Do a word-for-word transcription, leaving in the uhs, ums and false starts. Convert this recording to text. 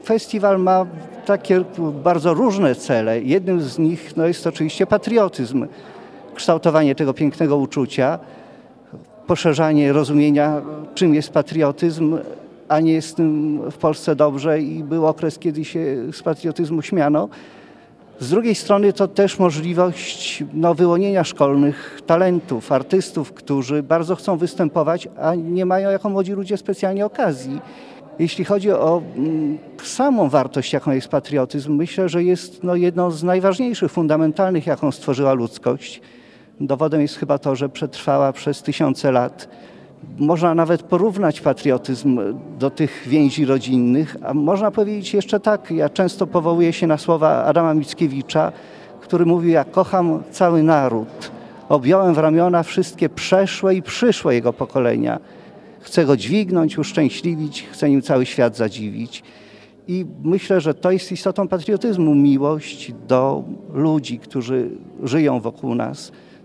Festiwal ma takie bardzo różne cele. Jednym z nich no, jest oczywiście patriotyzm, kształtowanie tego pięknego uczucia, poszerzanie rozumienia, czym jest patriotyzm, a nie jest tym w Polsce dobrze i był okres, kiedy się z patriotyzmu śmiano. Z drugiej strony to też możliwość no, wyłonienia szkolnych talentów, artystów, którzy bardzo chcą występować, a nie mają jako młodzi ludzie specjalnie okazji. Jeśli chodzi o mm, samą wartość, jaką jest patriotyzm, myślę, że jest no, jedną z najważniejszych, fundamentalnych, jaką stworzyła ludzkość. Dowodem jest chyba to, że przetrwała przez tysiące lat. Można nawet porównać patriotyzm do tych więzi rodzinnych, a można powiedzieć jeszcze tak, ja często powołuję się na słowa Adama Mickiewicza, który mówi: ja kocham cały naród, objąłem w ramiona wszystkie przeszłe i przyszłe jego pokolenia. Chcę go dźwignąć, uszczęśliwić, chcę nim cały świat zadziwić. I myślę, że to jest istotą patriotyzmu, miłość do ludzi, którzy żyją wokół nas,